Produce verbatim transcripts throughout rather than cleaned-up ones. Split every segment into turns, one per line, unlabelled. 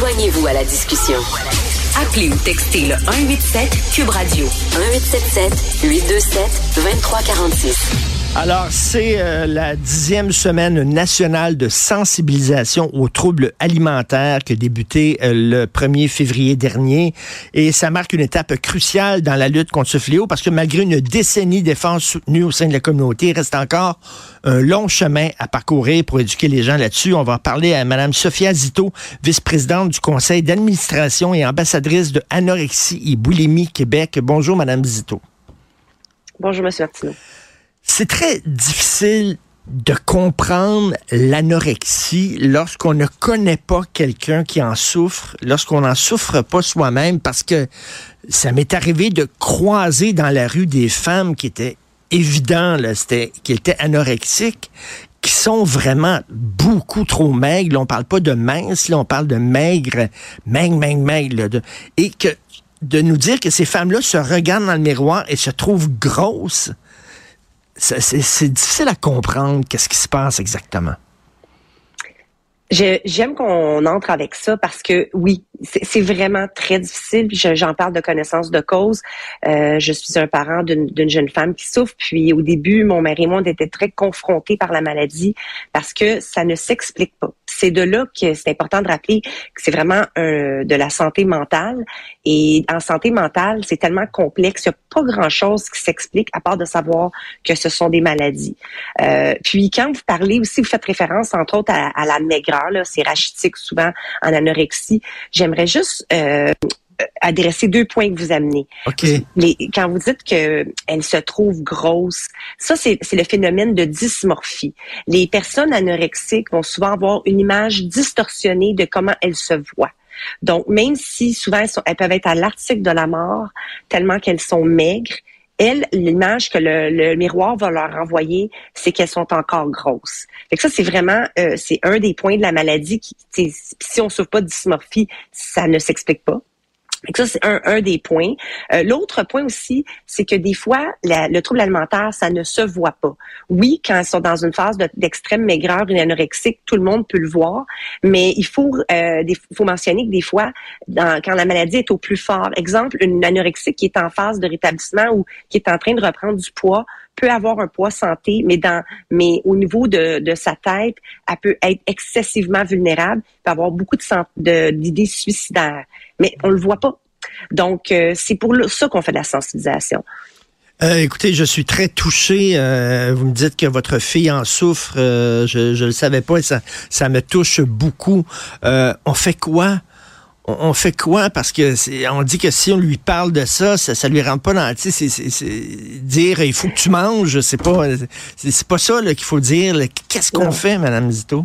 Joignez-vous à la discussion. Appelez ou textez le un huit sept Cube Radio. un huit sept sept huit deux sept deux trois quatre six.
Alors, c'est euh, la dixième semaine nationale de sensibilisation aux troubles alimentaires qui a débuté euh, le premier février dernier. Et ça marque une étape cruciale dans la lutte contre ce fléau parce que malgré une décennie d'efforts soutenus au sein de la communauté, il reste encore un long chemin à parcourir pour éduquer les gens là-dessus. On va en parler à Mme Sophia Zito, vice-présidente du conseil d'administration et ambassadrice de Anorexie et Boulimie Québec. Bonjour, Mme Zito.
Bonjour, M. Martineau.
C'est très difficile de comprendre l'anorexie lorsqu'on ne connaît pas quelqu'un qui en souffre, lorsqu'on n'en souffre pas soi-même, parce que ça m'est arrivé de croiser dans la rue des femmes qui étaient évidentes, là, c'était, qui étaient anorexiques, qui sont vraiment beaucoup trop maigres. Là, on parle pas de minces, là, on parle de maigres, maigres, maigres, maigres, là, de, et que de nous dire que ces femmes-là se regardent dans le miroir et se trouvent grosses, C'est, c'est, c'est difficile à comprendre qu'est-ce qui se passe exactement.
Je, j'aime qu'on entre avec ça parce que oui, c'est, c'est vraiment très difficile. Je, j'en parle de connaissance de cause. Euh, je suis un parent d'une, d'une jeune femme qui souffre. Puis au début, mon mari et moi, on était très confrontés par la maladie parce que ça ne s'explique pas. C'est de là que c'est important de rappeler que c'est vraiment euh, de la santé mentale. Et en santé mentale, c'est tellement complexe. Il n'y a pas grand-chose qui s'explique à part de savoir que ce sont des maladies. Euh, puis quand vous parlez aussi, vous faites référence entre autres à, à la maigreur, là, c'est rachitique souvent en anorexie. J'aimerais juste euh, adresser deux points que vous amenez.
Okay.
Les, quand vous dites qu'elle se trouve grosse, ça, c'est, c'est le phénomène de dysmorphie. Les personnes anorexiques vont souvent avoir une image distorsionnée de comment elles se voient. Donc, même si souvent elles, sont, elles peuvent être à l'article de la mort, tellement qu'elles sont maigres, elles, l'image que le, le miroir va leur envoyer, c'est qu'elles sont encore grosses. Fait que ça, c'est vraiment, euh, c'est un des points de la maladie qui, si on ne souffre pas de dysmorphie, ça ne s'explique pas. Donc ça, c'est un, un des points. Euh, l'autre point aussi, c'est que des fois, la, le trouble alimentaire, ça ne se voit pas. Oui, quand ils sont dans une phase de, d'extrême maigreur, une anorexique, tout le monde peut le voir, mais il faut, euh, des, faut mentionner que des fois, dans, quand la maladie est au plus fort, exemple, une anorexique qui est en phase de rétablissement ou qui est en train de reprendre du poids, peut avoir un poids santé, mais dans, mais au niveau de, de sa tête, elle peut être excessivement vulnérable, peut avoir beaucoup de, de d'idées suicidaires, mais on le voit pas. Donc, euh, c'est pour ça qu'on fait de la sensibilisation.
Euh, écoutez, je suis très touché. Euh, vous me dites que votre fille en souffre. Euh, je je le savais pas et ça, ça me touche beaucoup. Euh, on fait quoi? On fait quoi? Parce que c'est, on dit que si on lui parle de ça, ça, ça lui rentre pas dans, tu sais, c'est, c'est, c'est dire il faut que tu manges, c'est pas, c'est, c'est pas ça là, qu'il faut dire. Là. Qu'est-ce qu'on non. fait, Mme Zito?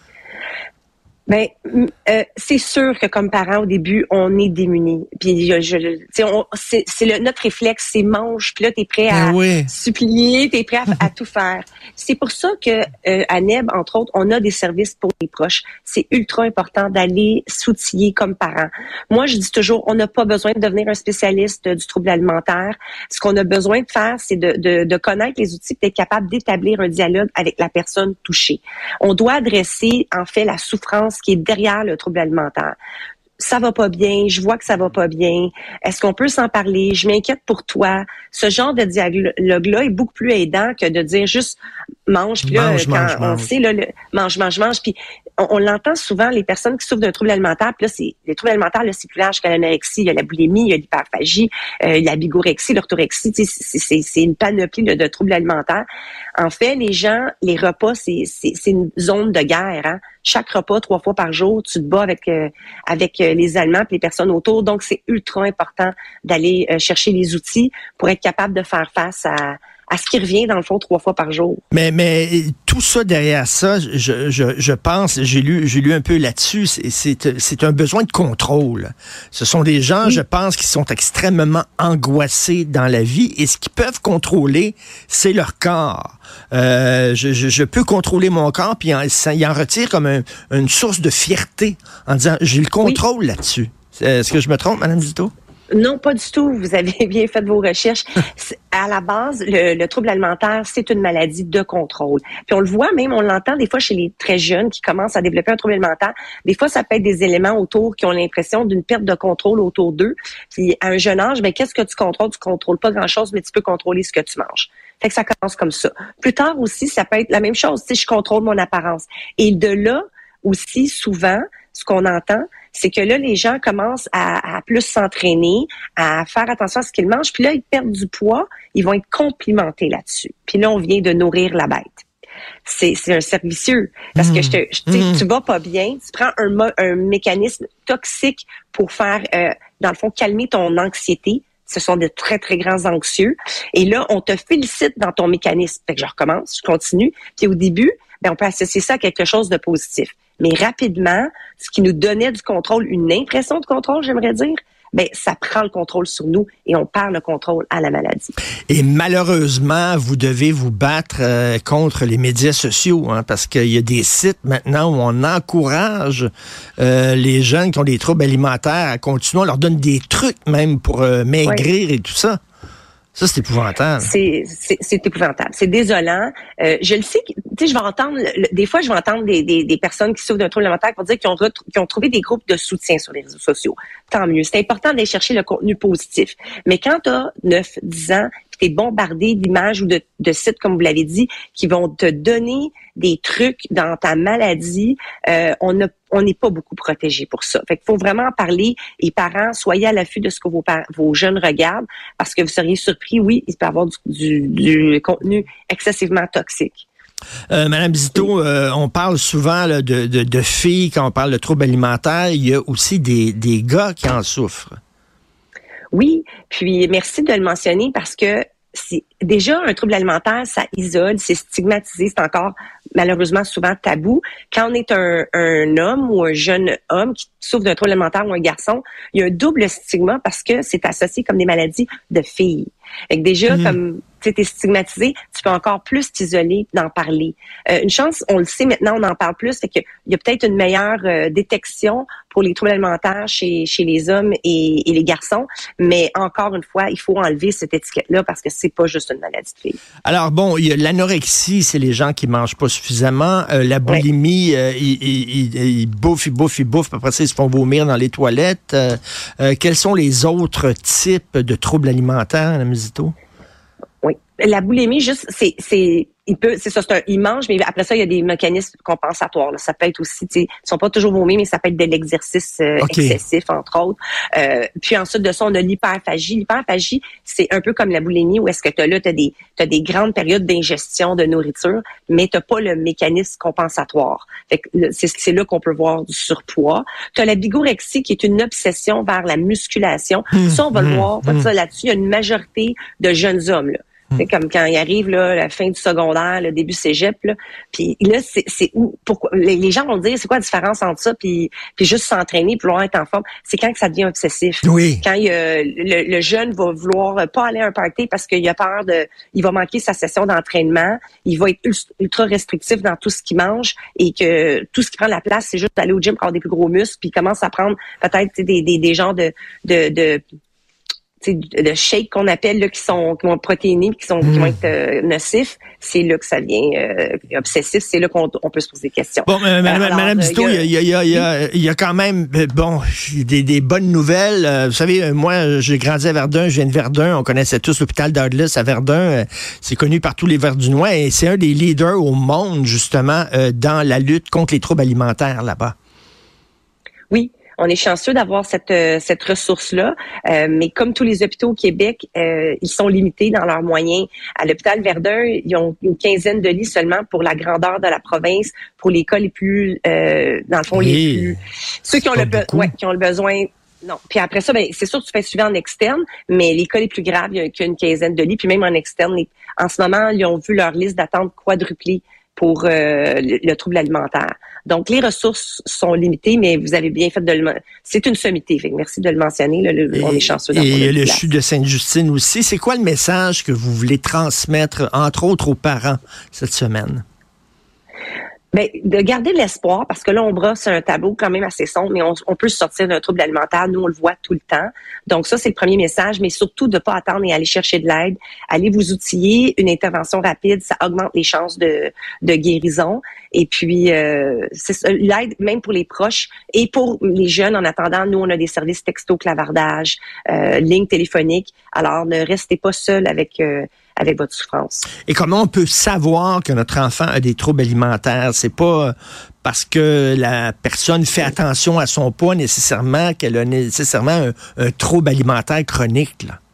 Ben, euh, c'est sûr que comme parents au début, on est démunis. Puis, je, je, on, c'est, c'est le, notre réflexe, c'est mange. Puis là, t'es prêt à
ben oui.
supplier, t'es prêt à, à tout faire. C'est pour ça que euh, à N E B, entre autres, on a des services pour les proches. C'est ultra important d'aller s'outiller comme parents. Moi, je dis toujours, on n'a pas besoin de devenir un spécialiste du trouble alimentaire. Ce qu'on a besoin de faire, c'est de, de, de connaître les outils, d'être capable d'établir un dialogue avec la personne touchée. On doit adresser en fait la souffrance qui est derrière le trouble alimentaire. Ça va pas bien, je vois que ça va pas bien. Est-ce qu'on peut s'en parler? Je m'inquiète pour toi. Ce genre de dialogue-là est beaucoup plus aidant que de dire juste mange. Puis là,
mange,
quand
mange,
on
mange.
sait, là, le, mange, mange, mange. Puis on, on l'entend souvent, les personnes qui souffrent d'un trouble alimentaire. Puis là, c'est, les troubles alimentaires, là, c'est plus large que l'anorexie. Il y a la boulimie, il y a l'hyperphagie, euh, il y a la bigorexie, l'orthorexie. Tu sais, c'est, c'est, c'est une panoplie de, de troubles alimentaires. En fait, les gens, les repas, c'est, c'est, c'est une zone de guerre. Hein? Chaque repas, trois fois par jour, tu te bats avec euh, avec euh, les Allemands et les personnes autour. Donc, c'est ultra important d'aller euh, chercher les outils pour être capable de faire face à, à ce qui revient, dans le fond, trois fois par jour.
Mais, mais tout ça, derrière ça, je, je, je pense, j'ai lu, j'ai lu un peu là-dessus, c'est, c'est, c'est un besoin de contrôle. Ce sont des gens, oui. je pense, qui sont extrêmement angoissés dans la vie et ce qu'ils peuvent contrôler, c'est leur corps. Euh, je, je, je peux contrôler mon corps, puis il en, il en retire comme un, une source de fierté en disant, j'ai le contrôle oui. là-dessus. Est-ce que je me trompe, Mme Zito?
Non, pas du tout. Vous avez bien fait vos recherches. À la base, le, le trouble alimentaire, c'est une maladie de contrôle. Puis on le voit même, on l'entend des fois chez les très jeunes qui commencent à développer un trouble alimentaire. Des fois, ça peut être des éléments autour qui ont l'impression d'une perte de contrôle autour d'eux. Puis à un jeune âge, ben qu'est-ce que tu contrôles? Tu contrôles pas grand-chose, mais tu peux contrôler ce que tu manges. Fait que ça commence comme ça. Plus tard aussi, ça peut être la même chose. Tu sais, je contrôle mon apparence. Et de là aussi, souvent, ce qu'on entend, c'est que là, les gens commencent à, à plus s'entraîner, à faire attention à ce qu'ils mangent. Puis là, ils perdent du poids, ils vont être complimentés là-dessus. Puis là, on vient de nourrir la bête. C'est, c'est un cercle vicieux. Parce mmh. que je te, je, mmh. tu vas pas bien, tu prends un, un mécanisme toxique pour faire, euh, dans le fond, calmer ton anxiété. Ce sont de très, très grands anxieux. Et là, on te félicite dans ton mécanisme. Fait que je recommence, je continue. Puis au début, ben, on peut associer ça à quelque chose de positif. Mais rapidement, ce qui nous donnait du contrôle, une impression de contrôle, j'aimerais dire, ben ça prend le contrôle sur nous et on perd le contrôle à la maladie.
Et malheureusement, vous devez vous battre euh, contre les médias sociaux, hein, parce qu'il y a des sites maintenant où on encourage euh, les jeunes qui ont des troubles alimentaires à continuer. On leur donne des trucs même pour euh, maigrir oui. et tout ça. Ça, c'est épouvantable.
C'est, c'est, c'est épouvantable. C'est désolant. Euh, je le sais, tu sais, je vais entendre, le, des fois, je vais entendre des, des, des personnes qui souffrent d'un trouble alimentaire pour dire qu'ils ont, retrou- qu'ils ont trouvé des groupes de soutien sur les réseaux sociaux. Tant mieux. C'est important d'aller chercher le contenu positif. Mais quand tu as neuf, dix ans, puis tu es bombardé d'images ou de, de sites, comme vous l'avez dit, qui vont te donner des trucs dans ta maladie, euh, on a on n'est pas beaucoup protégé pour ça. Fait qu'il faut vraiment en parler. Et parents, soyez à l'affût de ce que vos, par- vos jeunes regardent, parce que vous seriez surpris, oui, il peut y avoir du, du, du contenu excessivement toxique.
Euh, Madame Zito, euh, on parle souvent là, de, de, de filles quand on parle de troubles alimentaires. Il y a aussi des, des gars qui en souffrent.
Oui, puis merci de le mentionner parce que c'est déjà un trouble alimentaire, ça isole, c'est stigmatisé, c'est encore malheureusement souvent tabou. Quand on est un, un homme ou un jeune homme qui souffre d'un trouble alimentaire ou un garçon, il y a un double stigma parce que c'est associé comme des maladies de filles. Fait que déjà, mmh. comme tu es stigmatisé, tu peux encore plus t'isoler, d'en parler. Euh, une chance, on le sait maintenant, on en parle plus, fait qu'il y a peut-être une meilleure euh, détection pour les troubles alimentaires chez, chez les hommes et, et les garçons, mais encore une fois, il faut enlever cette étiquette-là parce que c'est pas juste une maladie de filles.
Alors bon, il y a l'anorexie, c'est les gens qui mangent pas suffisamment. Euh, la boulimie, ouais. euh, ils, ils, ils, ils bouffent, ils bouffent, ils bouffent, après ça, ils se font vomir dans les toilettes. Euh, euh, quels sont les autres types de troubles alimentaires, Mme Zito?
Oui. La boulimie, juste, c'est, c'est, il peut, c'est ça, c'est un, il mange, mais après ça, il y a des mécanismes compensatoires, là. Ça peut être aussi, tu sais, ils sont pas toujours vomis, mais ça peut être de l'exercice euh, okay. excessif, entre autres. Euh, puis ensuite de ça, on a l'hyperphagie. L'hyperphagie, c'est un peu comme la boulimie, où est-ce que t'as là, t'as des, t'as des grandes périodes d'ingestion de nourriture, mais t'as pas le mécanisme compensatoire. Fait que c'est, c'est là qu'on peut voir du surpoids. T'as la bigorexie, qui est une obsession vers la musculation. Mmh, ça, on va mmh, le voir. Mmh. Ça, là-dessus, il y a une majorité de jeunes hommes, là. C'est comme quand il arrive là, la fin du secondaire, le début cégep, là. Puis là, c'est, c'est où, pourquoi les, les gens vont dire, c'est quoi la différence entre ça puis puis juste s'entraîner, puis vouloir être en forme. C'est quand que ça devient obsessif.
Oui.
Quand il, euh, le, le jeune va vouloir pas aller à un party parce qu'il a peur de, il va manquer sa session d'entraînement, il va être ultra restrictif dans tout ce qu'il mange et que tout ce qui prend la place, c'est juste d'aller au gym pour avoir des plus gros muscles, puis il commence à prendre peut-être des des des genres de de, de de shakes qu'on appelle là, qui sont qui vont être protéinés, qui sont mmh. qui vont être euh, nocifs, c'est là que ça devient euh, obsessif, c'est là qu'on on peut se poser des questions.
Bon, euh, Madame, alors, Madame Zito, il y a, y, a, y, a, y a quand même bon des, des bonnes nouvelles. Euh, vous savez, moi, j'ai grandi à Verdun, je viens de Verdun, on connaissait tous l'hôpital Douglas à Verdun, euh, c'est connu par tous les Verdunois et c'est un des leaders au monde justement euh, dans la lutte contre les troubles alimentaires là-bas.
Oui. On est chanceux d'avoir cette euh, cette ressource-là, euh, mais comme tous les hôpitaux au Québec, euh, ils sont limités dans leurs moyens. À l'hôpital Verdun, ils ont une quinzaine de lits seulement pour la grandeur de la province, pour les cas les plus, euh, dans le fond, oui, les plus, ceux qui ont le be- ouais, qui ont le besoin. Non. Puis après ça, ben c'est sûr que tu fais suivre en externe, mais les cas les plus graves, il y a qu'une quinzaine de lits, puis même en externe, les, en ce moment, ils ont vu leur liste d'attente quadruplée pour euh, le, le trouble alimentaire. Donc, les ressources sont limitées, mais vous avez bien fait de le... C'est une sommité, fait que merci de le mentionner. Là, le,
et,
on est chanceux
d'avoir Et le C H U de Sainte-Justine aussi. C'est quoi le message que vous voulez transmettre, entre autres, aux parents cette semaine?
Ben, de garder l'espoir, parce que là, on brosse un tableau quand même assez sombre, mais on, on peut sortir d'un trouble alimentaire. Nous, on le voit tout le temps. Donc ça, c'est le premier message, mais surtout de pas attendre et aller chercher de l'aide. Allez vous outiller. Une intervention rapide, ça augmente les chances de, de guérison. Et puis, euh, c'est ça, l'aide même pour les proches et pour les jeunes. En attendant, nous, on a des services texto, clavardage, euh, ligne téléphonique. Alors, ne restez pas seul avec... Euh, avec votre souffrance.
Et comment on peut savoir que notre enfant a des troubles alimentaires? C'est pas parce que la personne fait attention à son poids nécessairement qu'elle a nécessairement un, un trouble alimentaire chronique, là.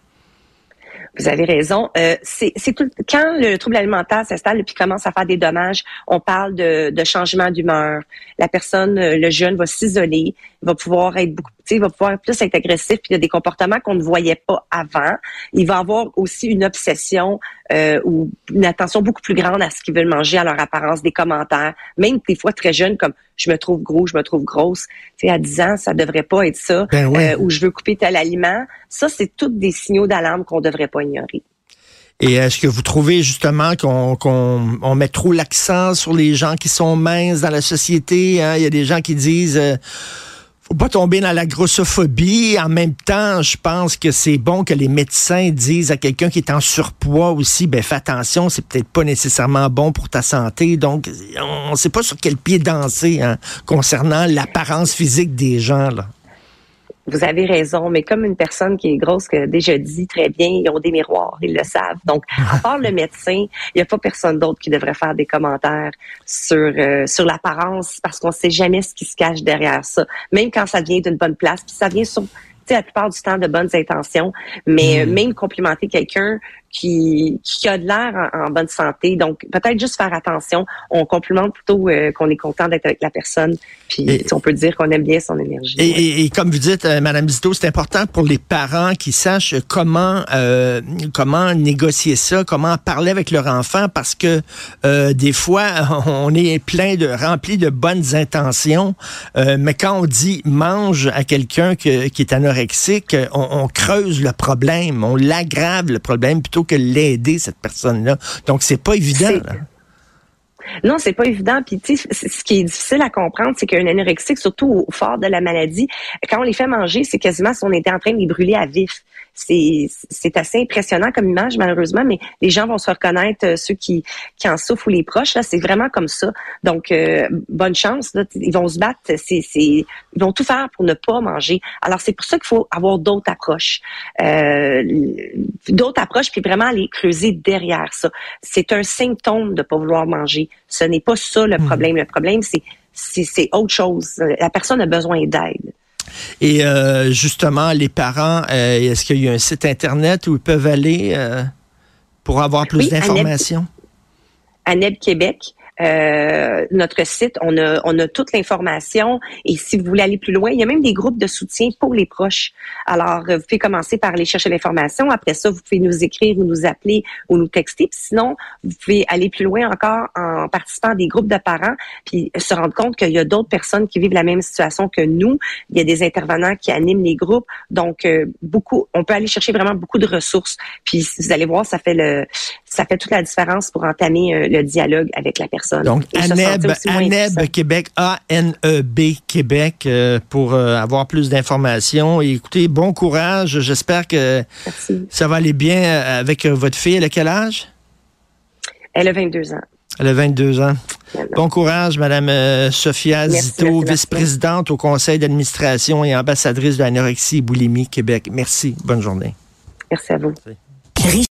Vous avez raison. Euh, c'est, c'est tout, quand le trouble alimentaire s'installe et puis commence à faire des dommages, on parle de, de changement d'humeur. La personne, le jeune, va s'isoler, va pouvoir être beaucoup, tu sais, il va pouvoir plus être agressif, puis il y a des comportements qu'on ne voyait pas avant. Il va avoir aussi une obsession euh, ou une attention beaucoup plus grande à ce qu'ils veulent manger, à leur apparence, des commentaires, même des fois très jeunes comme je me trouve gros, je me trouve grosse. Tu sais, à dix ans, ça devrait pas être ça.
Ben oui.
euh, ou je veux couper tel aliment. Ça, c'est tous des signaux d'alarme qu'on devrait pas ignorer.
Et est-ce que vous trouvez justement qu'on, qu'on on met trop l'accent sur les gens qui sont minces dans la société? Hein? Il y a des gens qui disent euh, faut pas tomber dans la grossophobie. En même temps, je pense que c'est bon que les médecins disent à quelqu'un qui est en surpoids aussi, ben fais attention, c'est peut-être pas nécessairement bon pour ta santé. Donc, on ne sait pas sur quel pied danser, hein, concernant l'apparence physique des gens, là.
Vous avez raison, mais comme une personne qui est grosse, que déjà dit très bien, ils ont des miroirs, ils le savent. Donc, à part le médecin, il n'y a pas personne d'autre qui devrait faire des commentaires sur euh, sur l'apparence, parce qu'on ne sait jamais ce qui se cache derrière ça. Même quand ça vient d'une bonne place, puis ça vient sur, tu sais, la plupart du temps de bonnes intentions, mais mmh. euh, même complimenter quelqu'un qui qui a de l'air en, en bonne santé. Donc, peut-être juste faire attention. On complimente plutôt euh, qu'on est content d'être avec la personne. Puis, et, on peut dire qu'on aime bien son énergie.
Et, ouais. et, et comme vous dites, euh, Madame Zito, c'est important pour les parents qui sachent comment euh, comment négocier ça, comment parler avec leur enfant, parce que euh, des fois, on est plein de rempli de bonnes intentions, euh, mais quand on dit mange à quelqu'un que, qui est anorexique, on, on creuse le problème, on l'aggrave le problème plutôt que l'aider, cette personne-là. Donc, c'est pas évident.
C'est...
Là.
Non, c'est pas évident. Puis, tu sais, ce qui est difficile à comprendre, c'est qu'un anorexique, surtout au fort de la maladie, quand on les fait manger, c'est quasiment si on était en train de les brûler à vif. C'est, c'est assez impressionnant comme image, malheureusement, mais les gens vont se reconnaître, euh, ceux qui, qui en souffrent ou les proches, là, c'est vraiment comme ça. Donc, euh, bonne chance, là, ils vont se battre, c'est, c'est, ils vont tout faire pour ne pas manger. Alors, c'est pour ça qu'il faut avoir d'autres approches. Euh, d'autres approches, puis vraiment aller creuser derrière ça. C'est un symptôme de pas vouloir manger. Ce n'est pas ça le problème. Le problème, c'est, c'est, c'est autre chose. La personne a besoin d'aide.
Et euh, justement, les parents, euh, est-ce qu'il y a un site Internet où ils peuvent aller euh, pour avoir plus oui, d'informations?
A N E B Québec. Euh, notre site, on a, on a toute l'information, et si vous voulez aller plus loin, il y a même des groupes de soutien pour les proches. Alors, vous pouvez commencer par aller chercher l'information. Après ça, vous pouvez nous écrire ou nous appeler ou nous texter. Puis sinon, vous pouvez aller plus loin encore en participant à des groupes de parents, puis se rendre compte qu'il y a d'autres personnes qui vivent la même situation que nous. Il y a des intervenants qui animent les groupes. Donc, euh, beaucoup, on peut aller chercher vraiment beaucoup de ressources. Puis vous allez voir, ça fait le, ça fait toute la différence pour entamer euh, le dialogue avec la personne.
Donc, A N E B, A N E B Québec, A N E B Québec, euh, pour euh, avoir plus d'informations. Et écoutez, bon courage. J'espère que Merci. Ça va aller bien avec euh, votre fille. Elle a quel âge?
Elle a vingt-deux ans.
Elle a vingt-deux ans. Voilà. Bon courage, Madame euh, Sophia merci, Zito, merci, vice-présidente au conseil d'administration et ambassadrice de l'anorexie et boulimie Québec. Merci. Bonne journée.
Merci à vous. Merci.